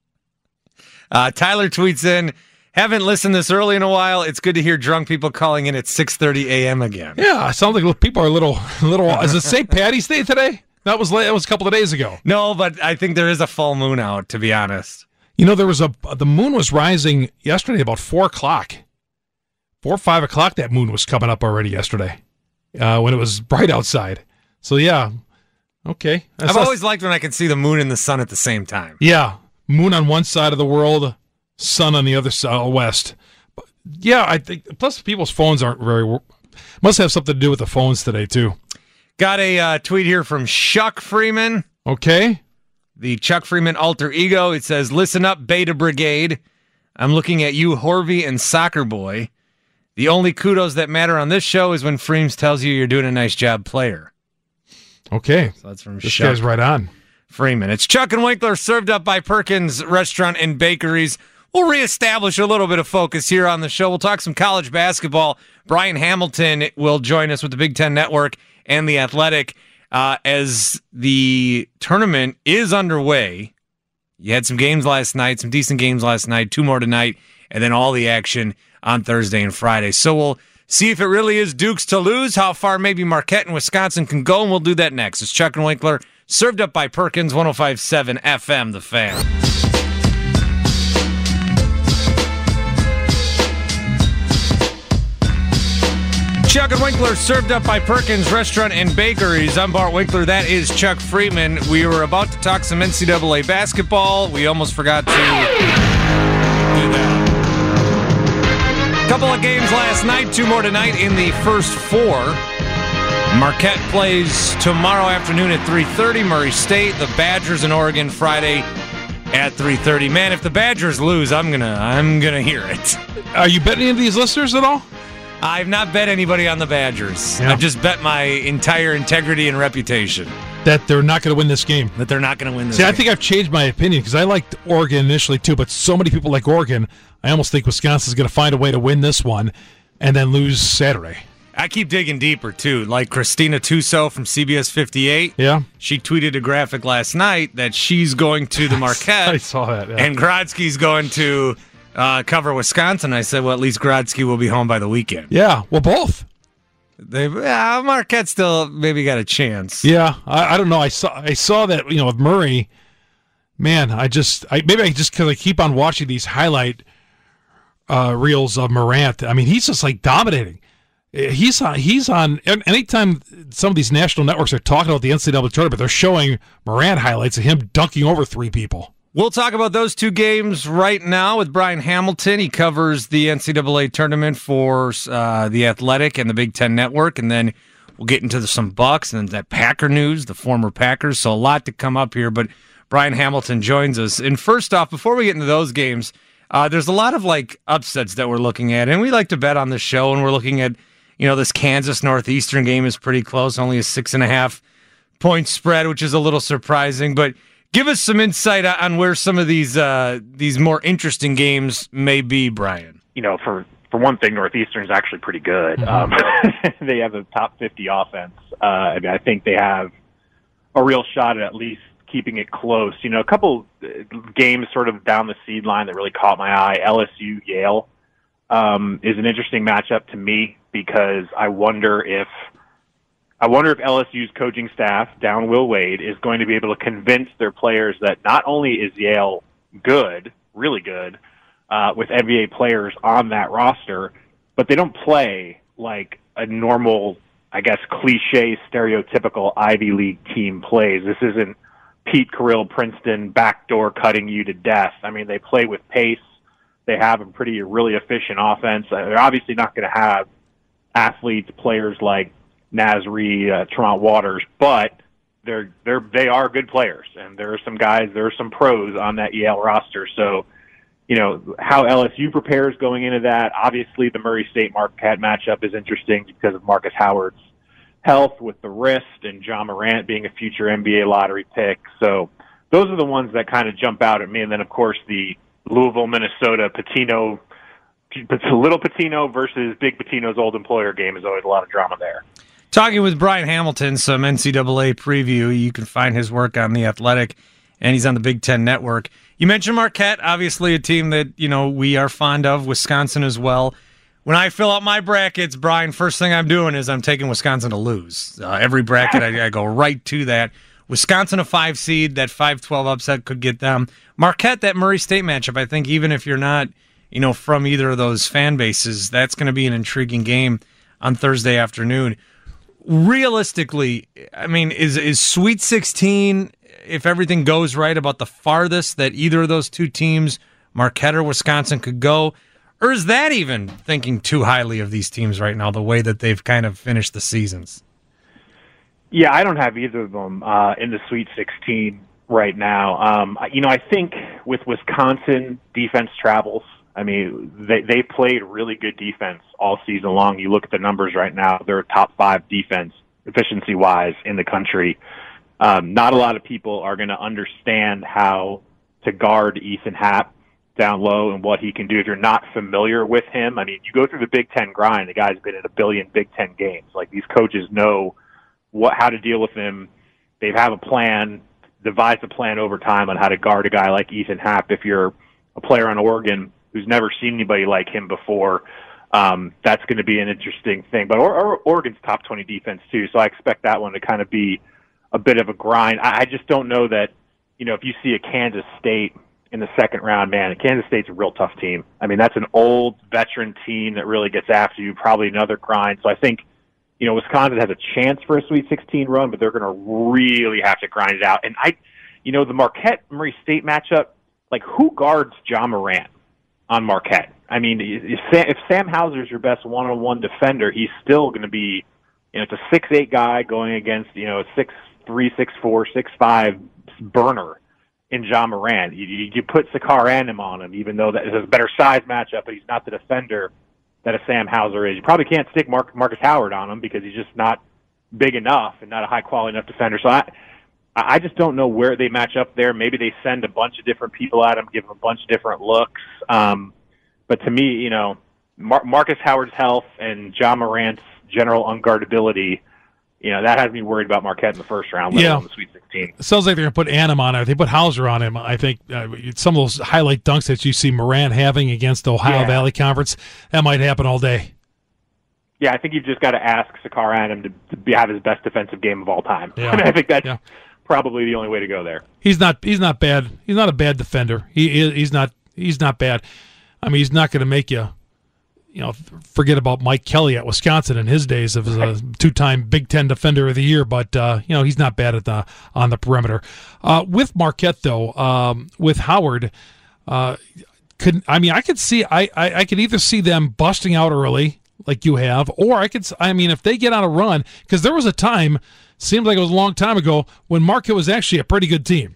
Uh, Tyler tweets in, haven't listened this early in a while. It's good to hear drunk people calling in at six thirty a.m. again. Yeah, it sounds like people are a little, little. Is it Saint Patty's Day today? That was that was a couple of days ago. No, but I think there is a full moon out, to be honest. You know, there was a the moon was rising yesterday about four o'clock, four or five o'clock. That moon was coming up already yesterday, uh, when it was bright outside. So yeah, okay. That's I've not- always liked when I can see the moon and the sun at the same time. yeah, moon on one side of the world, sun on the other side, west. But yeah, I think. Plus, people's phones aren't very. Must have something to do with the phones today too. Got a uh, tweet here from Chuck Freeman. Okay. The Chuck Freeman alter ego. It says, listen up, Beta Brigade. I'm looking at you, Horvey and Soccer Boy. The only kudos that matter on this show is when Freems tells you you're doing a nice job, player. Okay. So that's from This Chuck guy's right on. Freeman. It's Chuck and Winkler, served up by Perkins Restaurant and Bakeries. We'll reestablish a little bit of focus here on the show. We'll talk some college basketball. Brian Hamilton will join us with the Big Ten Network and The Athletic uh, as the tournament is underway. You had some games last night, some decent games last night, two more tonight, and then all the action on Thursday and Friday. So we'll see if it really is Dukes to lose, how far maybe Marquette and Wisconsin can go, and we'll do that next. It's Chuck and Winkler, served up by Perkins, one oh five point seven F M, The Fan. Chuck and Winkler, served up by Perkins Restaurant and Bakeries. I'm Bart Winkler. That is Chuck Freeman. We were about to talk some N C double A basketball. We almost forgot to do that. Couple of games last night, two more tonight in the first four. Marquette plays tomorrow afternoon at three thirty. Murray State, the Badgers in Oregon Friday at three thirty. Man, if the Badgers lose, I'm gonna I'm gonna hear it. Are you betting any of these listeners at all? I've not bet anybody on the Badgers. Yeah. I've just bet my entire integrity and reputation that they're not going to win this game. That they're not going to win this See, game. I think I've changed my opinion because I liked Oregon initially too, but so many people like Oregon, I almost think Wisconsin's going to find a way to win this one and then lose Saturday. I keep digging deeper, too. Like Christina Tuso from C B S fifty-eight. Yeah. She tweeted a graphic last night that she's going to the Marquette. I saw that. Yeah. And Grodzki's going to uh, cover Wisconsin. I said, well, at least Grodzki will be home by the weekend. Yeah, well, both. They, uh, Marquette still maybe got a chance. Yeah, I, I don't know. I saw I saw that, you know, with Murray, man, I just, I maybe I just kind of keep on watching these highlight uh, reels of Morant. I mean, he's just like dominating. He's on, he's on, anytime some of these national networks are talking about the N C double A tournament, they're showing Morant highlights of him dunking over three people. We'll talk about those two games right now with Brian Hamilton. He covers the N C double A tournament for uh, The Athletic and the Big Ten Network, and then we'll get into the, some Bucks and that Packer news, the former Packers, so a lot to come up here, but Brian Hamilton joins us. And first off, before we get into those games, uh, there's a lot of like upsets that we're looking at, and we like to bet on this show, and we're looking at, you know, this Kansas Northeastern game is pretty close, only a six and a half point spread, which is a little surprising. But give us some insight on where some of these uh, these more interesting games may be, Brian. You know, for, for one thing, Northeastern is actually pretty good. Mm-hmm. Um, they have a top fifty offense. Uh, I mean, I think they have a real shot at at least keeping it close. You know, a couple games sort of down the seed line that really caught my eye. L S U Yale um, is an interesting matchup to me, because I wonder if I wonder if L S U's coaching staff, down Will Wade, is going to be able to convince their players that not only is Yale good, really good, uh, with N B A players on that roster, but they don't play like a normal, I guess, cliche, stereotypical Ivy League team plays. This isn't Pete Carrill, Princeton, backdoor cutting you to death. I mean, they play with pace. They have a pretty, really efficient offense. They're obviously not going to have athletes, players like Nasri, uh, Tremont Waters, but they're they're they are good players, and there are some guys, there are some pros on that Yale roster. So, you know, how L S U prepares going into that. Obviously, the Murray State Marquette matchup is interesting because of Marcus Howard's health with the wrist, and John Morant being a future N B A lottery pick. So, those are the ones that kind of jump out at me. And then, of course, the Louisville, Minnesota, Patino. Little Patino versus Big Patino's old employer game is always a lot of drama there. Talking with Brian Hamilton, some N C double A preview. You can find his work on The Athletic, and he's on the Big Ten Network. You mentioned Marquette, obviously a team that, you know, we are fond of, Wisconsin as well. When I fill out my brackets, Brian, first thing I'm doing is I'm taking Wisconsin to lose. Uh, every bracket, I, I go right to that. Wisconsin, a five seed, that five twelve upset could get them. Marquette, that Murray State matchup, I think even if you're not, you know, from either of those fan bases, that's going to be an intriguing game on Thursday afternoon. Realistically, I mean, is is Sweet sixteen, if everything goes right, about the farthest that either of those two teams, Marquette or Wisconsin, could go? Or is that even thinking too highly of these teams right now, the way that they've kind of finished the seasons? Yeah, I don't have either of them uh, in the Sweet sixteen right now. Um, you know, I think with Wisconsin, defense travels. I mean, they they played really good defense all season long. You look at the numbers right now; they're a top five defense efficiency-wise in the country. Um, not a lot of people are going to understand how to guard Ethan Happ down low and what he can do if you're not familiar with him. I mean, you go through the Big Ten grind. The guy's been in a billion Big Ten games. Like, these coaches know what how to deal with him. They have a plan, devised a plan over time on how to guard a guy like Ethan Happ. If you're a player on Oregon who's never seen anybody like him before, um, that's going to be an interesting thing. But or, or Oregon's top twenty defense too, so I expect that one to kind of be a bit of a grind. I, I just don't know that, you know, if you see a Kansas State in the second round, man, Kansas State's a real tough team. I mean, that's an old veteran team that really gets after you, probably another grind. So I think, you know, Wisconsin has a chance for a Sweet sixteen run, but they're going to really have to grind it out. And I, you know, the Marquette-Murray State matchup, like, who guards John Morant on Marquette? I mean, if Sam, if Sam Hauser's your best one-on-one defender, he's still going to be, you know, it's a six eight guy going against, you know, a six three, six four, six five burner in John Morant. You, you, you put Sakar Anim on him, even though that is a better size matchup, but he's not the defender that a Sam Hauser is. You probably can't stick Mark, Marcus Howard on him because he's just not big enough and not a high-quality enough defender. So I I just don't know where they match up there. Maybe they send a bunch of different people at him, give him a bunch of different looks. Um, but to me, you know, Mar- Marcus Howard's health and John Morant's general unguardability, you know, that has me worried about Marquette in the first round, let yeah. alone the Sweet sixteen. It sounds like they're going to put Anim on it. They put Hauser on him. I think uh, some of those highlight dunks that you see Morant having against the Ohio yeah. Valley Conference, that might happen all day. Yeah, I think you've just got to ask Sakar Anim to, to be, have his best defensive game of all time. Yeah. I mean, I think that's yeah. probably the only way to go there. He's not. He's not bad. He's not a bad defender. He he's not. He's not bad. I mean, he's not going to make you, you know, forget about Mike Kelly at Wisconsin in his days of a two-time Big Ten Defender of the Year. But uh, you know, he's not bad at the on the perimeter. Uh, with Marquette though, um, with Howard, uh, could I mean I could see I, I I could either see them busting out early like you have, or I could I mean if they get on a run, because there was a time, seemed like it was a long time ago, when Marquette was actually a pretty good team.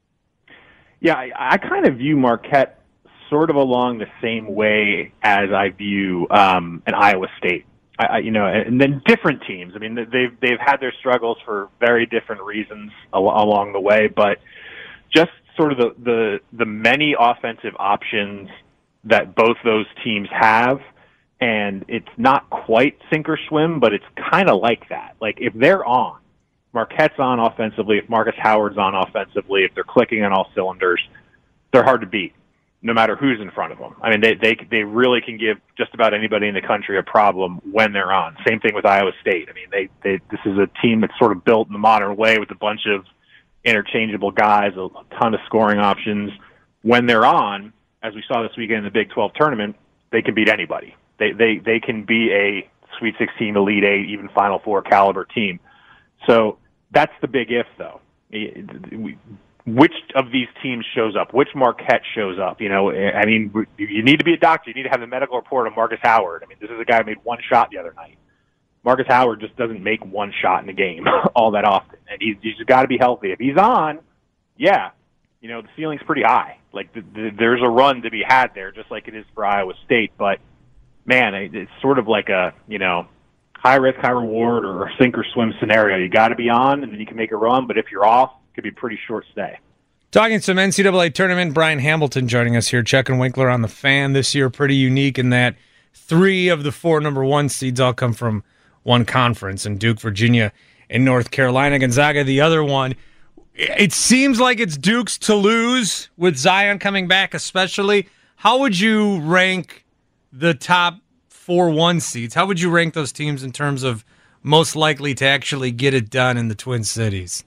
Yeah, I, I kind of view Marquette sort of along the same way as I view um, an Iowa State. I, I, you know, and then different teams. I mean, they've they've had their struggles for very different reasons al- along the way, but just sort of the, the the many offensive options that both those teams have, and it's not quite sink or swim, but it's kind of like that. Like if they're on, Marquette's on offensively, if Marcus Howard's on offensively, if they're clicking on all cylinders, they're hard to beat, no matter who's in front of them. I mean, they they they really can give just about anybody in the country a problem when they're on. Same thing with Iowa State. I mean, they, they this is a team that's sort of built in the modern way with a bunch of interchangeable guys, a ton of scoring options. When they're on, as we saw this weekend in the Big twelve tournament, they can beat anybody. They they they can be a Sweet sixteen, Elite Eight, even Final Four caliber team. So that's the big if, though. Which of these teams shows up? Which Marquette shows up? You know, I mean, you need to be a doctor. You need to have the medical report on Marcus Howard. I mean, this is a guy who made one shot the other night. Marcus Howard just doesn't make one shot in a game all that often, and he's, he's got to be healthy. If he's on, yeah, you know, the ceiling's pretty high. Like, the, the, there's a run to be had there, just like it is for Iowa State. But, man, it's sort of like a, you know, high risk, high reward, or a sink or swim scenario. You got to be on, and then you can make a run. But if you're off, it could be pretty short stay. Talking some N C double A tournament, Brian Hamilton joining us here. Chuck and Winkler on the Fan this year. Pretty unique in that three of the four number one seeds all come from one conference, and Duke, Virginia, and North Carolina. Gonzaga, the other one. It seems like it's Duke's to lose with Zion coming back especially. How would you rank the top four one seeds? How would you rank those teams in terms of most likely to actually get it done in the Twin Cities?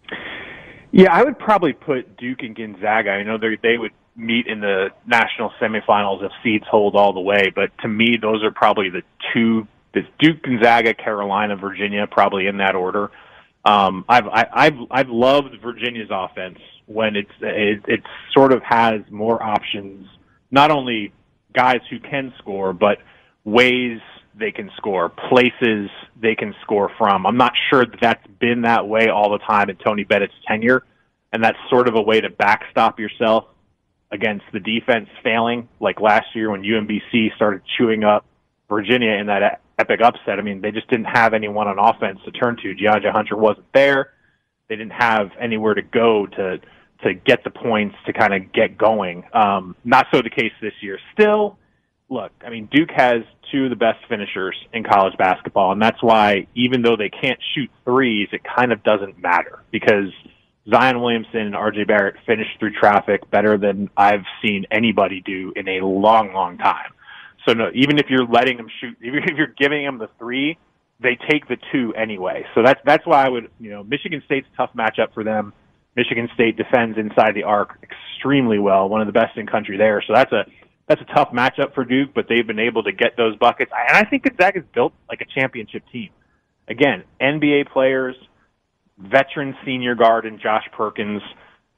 Yeah, I would probably put Duke and Gonzaga. I know they they would meet in the national semifinals if seeds hold all the way, but to me, those are probably the two. It's Duke, Gonzaga, Carolina, Virginia, probably in that order. Um, I've I, I've I've loved Virginia's offense when it's it, it sort of has more options, not only guys who can score, but ways they can score, places they can score from. I'm not sure that that's been that way all the time in Tony Bennett's tenure, and that's sort of a way to backstop yourself against the defense failing, like last year when U M B C started chewing up Virginia in that epic upset. I mean, they just didn't have anyone on offense to turn to. DeAndre Hunter wasn't there. They didn't have anywhere to go to to get the points to kind of get going. Um, not so the case this year. Still, look, I mean, Duke has two of the best finishers in college basketball, and that's why even though they can't shoot threes, it kind of doesn't matter because Zion Williamson and R J Barrett finished through traffic better than I've seen anybody do in a long, long time. So no, even if you're letting them shoot, even if you're giving them the three, they take the two anyway. So that's that's why I would, you know, Michigan State's a tough matchup for them. Michigan State defends inside the arc extremely well, one of the best in country there. So that's a that's a tough matchup for Duke, but they've been able to get those buckets. And I think Gonzaga's built like a championship team. Again, N B A players, veteran senior guard in Josh Perkins,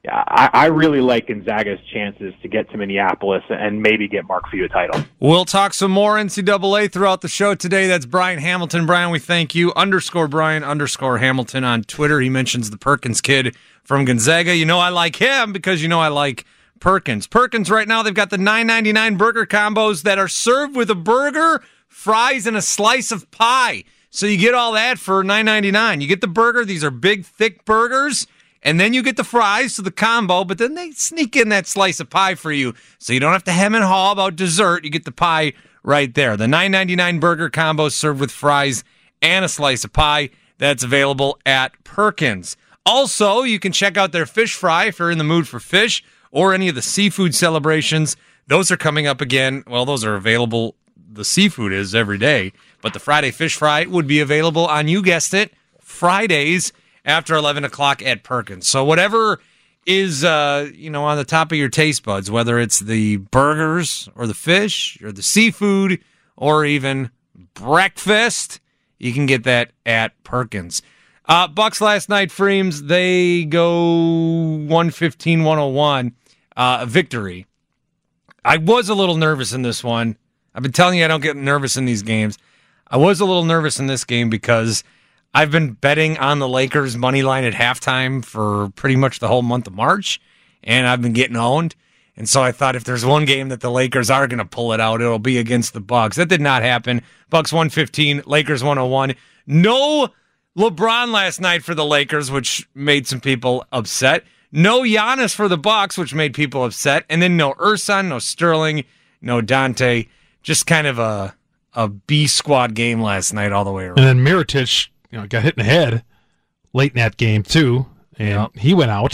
yeah, I, I really like Gonzaga's chances to get to Minneapolis and maybe get Mark Few a title. We'll talk some more N C double A throughout the show today. That's Brian Hamilton. Brian, we thank you. Underscore Brian underscore Hamilton on Twitter. He mentions the Perkins kid from Gonzaga. You know I like him because you know I like Perkins. Perkins right now, they've got the nine ninety-nine burger combos that are served with a burger, fries, and a slice of pie. So you get all that for nine ninety-nine. You get the burger. These are big, thick burgers. And then you get the fries to the combo, but then they sneak in that slice of pie for you. So you don't have to hem and haw about dessert. You get the pie right there. The nine ninety-nine burger combo served with fries and a slice of pie. That's available at Perkins. Also, you can check out their fish fry if you're in the mood for fish or any of the seafood celebrations. Those are coming up again. Well, those are available. The seafood is every day. But the Friday fish fry would be available on, you guessed it, Fridays after eleven o'clock at Perkins. So whatever is, uh, you know, on the top of your taste buds, whether it's the burgers or the fish or the seafood or even breakfast, you can get that at Perkins. Uh, Bucks last night, Freems, they go one fifteen one oh one, uh, victory. I was a little nervous in this one. I've been telling you I don't get nervous in these games. I was a little nervous in this game because I've been betting on the Lakers money line at halftime for pretty much the whole month of March, and I've been getting owned. And so I thought if there's one game that the Lakers are going to pull it out, it'll be against the Bucks. That did not happen. Bucks one fifteen, Lakers one oh one. No LeBron last night for the Lakers, which made some people upset. No Giannis for the Bucks, which made people upset. And then no Ersan, no Sterling, no Dante. Just kind of a a B squad game last night all the way around. And then Mirotic, you know, got hit in the head late in that game too, and yep. he went out.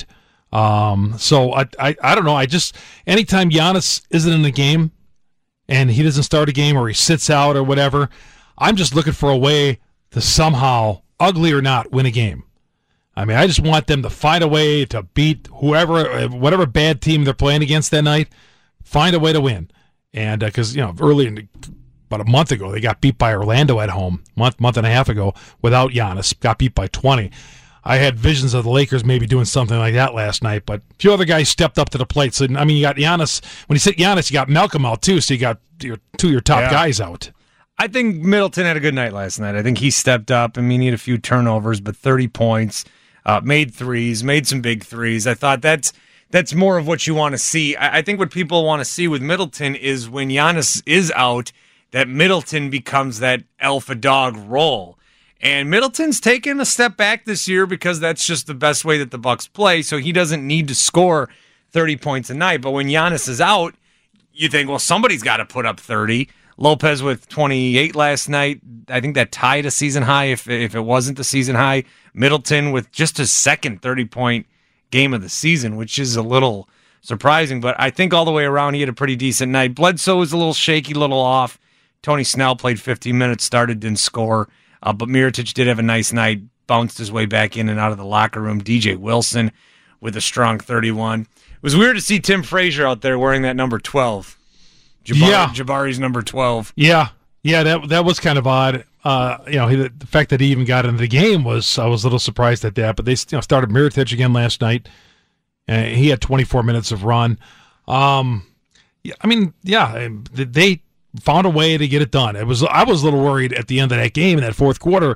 Um, so I, I, I don't know. I just anytime Giannis isn't in the game and he doesn't start a game or he sits out or whatever, I'm just looking for a way to somehow, ugly or not, win a game. I mean, I just want them to find a way to beat whoever, whatever bad team they're playing against that night. Find a way to win, and because uh, you know, early in the, about a month ago, they got beat by Orlando at home. Month, month and a half ago, without Giannis, got beat by twenty. I had visions of the Lakers maybe doing something like that last night, but a few other guys stepped up to the plate. So I mean, you got Giannis. When you said Giannis, you got Malcolm out too. So you got your two of your top yeah. guys out. I think Middleton had a good night last night. I think he stepped up. I mean, he had a few turnovers, but thirty points, uh, made threes, made some big threes. I thought that's that's more of what you want to see. I, I think what people want to see with Middleton is when Giannis is out, that Middleton becomes that alpha dog role. And Middleton's taken a step back this year because that's just the best way that the Bucks play, so he doesn't need to score thirty points a night. But when Giannis is out, you think, well, somebody's got to put up thirty. Lopez with twenty-eight last night. I think that tied a season high if if it wasn't the season high. Middleton with just his second thirty-point game of the season, which is a little surprising. But I think all the way around he had a pretty decent night. Bledsoe was a little shaky, a little off. Tony Snell played fifteen minutes, started, didn't score. Uh, but Mirotic did have a nice night, bounced his way back in and out of the locker room. D J Wilson with a strong thirty-one. It was weird to see Tim Frazier out there wearing that number twelve. Jabari, yeah. Jabari's number twelve. Yeah, yeah, that that was kind of odd. Uh, you know, he, the fact that he even got into the game was, I was a little surprised at that. But they you know, started Mirotic again last night, and he had twenty-four minutes of run. Um, yeah, I mean, yeah, they found a way to get it done. It was I was a little worried at the end of that game in that fourth quarter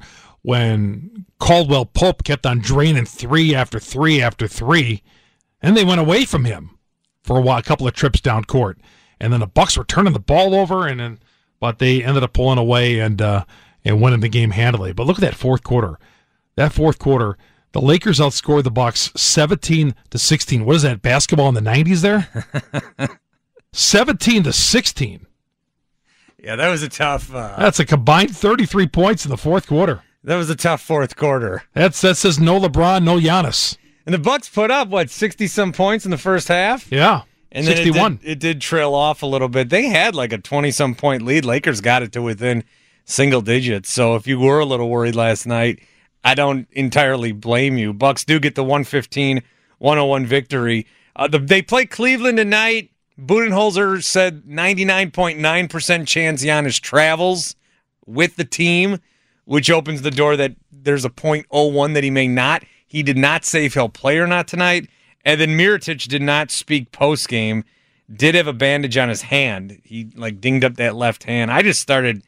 when Caldwell Pope kept on draining three after three after three, and they went away from him for a while, a couple of trips down court, and then the Bucks were turning the ball over, and then but they ended up pulling away and uh, and winning the game handily. But look at that fourth quarter. That fourth quarter, the Lakers outscored the Bucks seventeen to sixteen. What is that, basketball in the nineties there? seventeen to sixteen. Yeah, that was a tough... Uh, That's a combined thirty-three points in the fourth quarter. That was a tough fourth quarter. That's That says no LeBron, no Giannis. And the Bucks put up, what, sixty-some points in the first half? Yeah, and sixty-one. Then it did, it did trail off a little bit. They had like a twenty-some point lead. Lakers got it to within single digits. So if you were a little worried last night, I don't entirely blame you. Bucks do get the one fifteen one oh one victory. Uh, the, they play Cleveland tonight. Budenholzer said ninety-nine point nine percent chance Giannis travels with the team, which opens the door that there's a point oh one that he may not. He did not say if he'll play or not tonight, And then Mirotic did not speak post-game, did have a bandage on his hand. He, like, dinged up that left hand. I just started...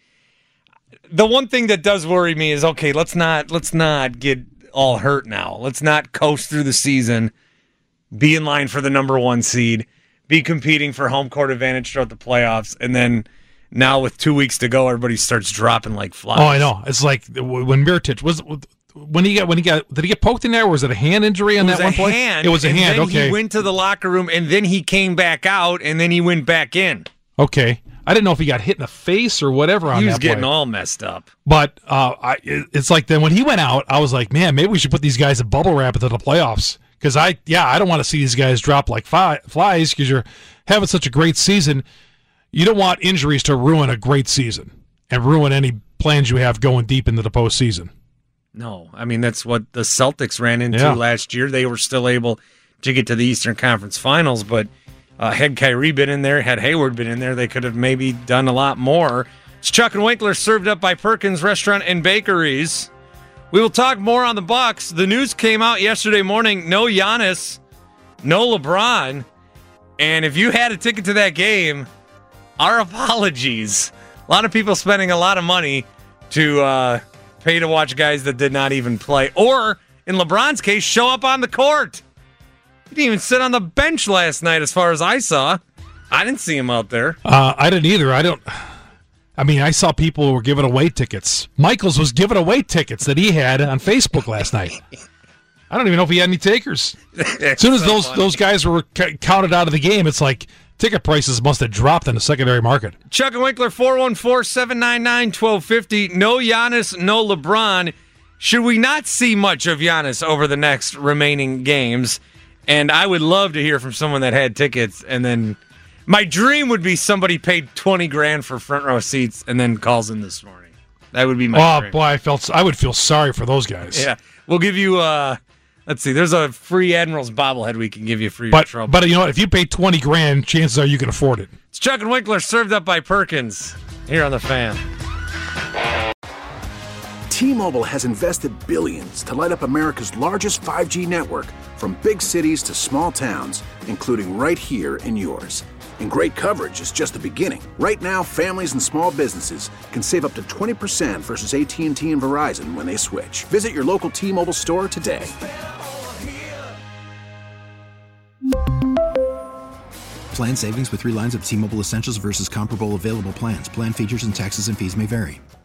The one thing that does worry me is, okay, let's not let's not get all hurt now. Let's not coast through the season, be in line for the number one seed, be competing for home court advantage throughout the playoffs, and then now with two weeks to go, everybody starts dropping like flies. Oh, I know. It's like when Mirotic was when he got when he got did he get poked in there? Or was it a hand injury on it was that a one play? Hand, it was a and hand. Then okay. He went to the locker room and then he came back out and then he went back in. Okay. I didn't know if he got hit in the face or whatever on that play. He was getting all messed up. But uh, I, it's like then when he went out, I was like, man, maybe we should put these guys in bubble wrap into the playoffs. Because I, yeah, I don't want to see these guys drop like fi- flies because you're having such a great season. You don't want injuries to ruin a great season and ruin any plans you have going deep into the postseason. No, I mean, that's what the Celtics ran into yeah. last year. They were still able to get to the Eastern Conference Finals, but uh, had Kyrie been in there, had Hayward been in there, they could have maybe done a lot more. It's Chuck and Winkler, served up by Perkins Restaurant and Bakeries. We will talk more on the Bucks. The news came out yesterday morning, no Giannis, no LeBron, and if you had a ticket to that game, our apologies. A lot of people spending a lot of money to uh, pay to watch guys that did not even play, or in LeBron's case, show up on the court. He didn't even sit on the bench last night, as far as I saw. I didn't see him out there. Uh, I didn't either. I don't. I mean, I saw people who were giving away tickets. Michaels was giving away tickets that he had on Facebook last night. I don't even know if he had any takers. As soon as so those funny. those guys were c- counted out of the game, it's like ticket prices must have dropped in the secondary market. Chuck and Winkler, four one four, seven nine nine, one two five zero. No Giannis, no LeBron. Should we not see much of Giannis over the next remaining games? And I would love to hear from someone that had tickets. And then my dream would be somebody paid twenty grand for front row seats and then calls in this morning. That would be my oh, dream. boy, I felt I would feel sorry for those guys. Yeah. We'll give you, uh, let's see, there's a free Admirals bobblehead we can give you for your But, trouble. but you know what? If you pay twenty grand, chances are you can afford it. It's Chuck and Winkler, served up by Perkins, here on The Fan. T-Mobile has invested billions to light up America's largest five G network, from big cities to small towns, including right here in yours. And great coverage is just the beginning. Right now, families and small businesses can save up to twenty percent versus A T and T and Verizon when they switch. Visit your local T-Mobile store today. Plan savings with three lines of T-Mobile Essentials versus comparable available plans. Plan features and taxes and fees may vary.